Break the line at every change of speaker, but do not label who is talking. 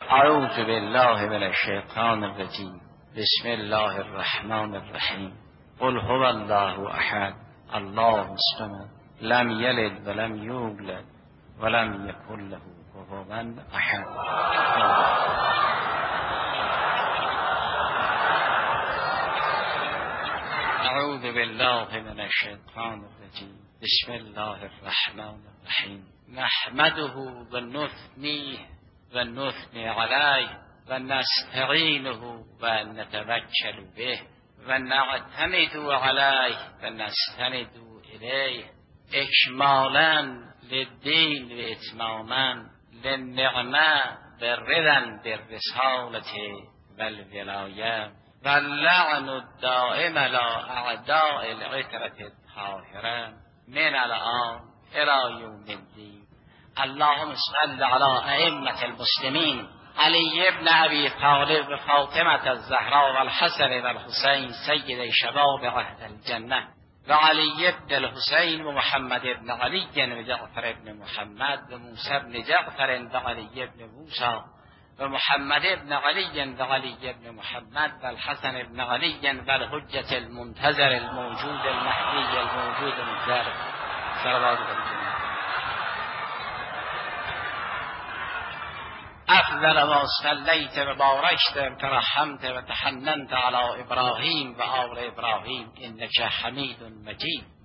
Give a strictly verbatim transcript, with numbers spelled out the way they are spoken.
اعوذ بالله من الشیطان الرجیم. بسم الله الرحمن الرحیم. قل هو الله احد الله الصمد لم یلد ولم یولد ولم یکن له کفوا احد. اعوذ بالله من الشیطان الرجیم. بسم الله الرحمن الرحیم. نحمده و نثنیه و نثنی علیه و نستعینه و نتوکل به و نعتمد علیه و نستند الیه اکمالا للدین و اتماما للنعمه و رضا بالرسالة و الولایه و اللعن الدائم على اعداء العترة الطاهرة من الآن الى یوم الدین. اللهم صل على ائمة المسلمین علی ابن ابی طالب و فاطمة الزهراء و الحسن و الحسین سید شباب اهل الجنه و علی ابن الحسین و محمد ابن علی و جعفر ابن محمد و موسی ابن جعفر و علی ابن موسی و محمد ابن علی و علی ابن محمد و الحسن ابن علی و الحجة المنتظر الموجود المهدی الموجود المنتظر صلوات الله. افضل ما صلیت و بارکت و ترحمت و تحننت علی ابراهیم و آل ابراهیم انک حمید مجید.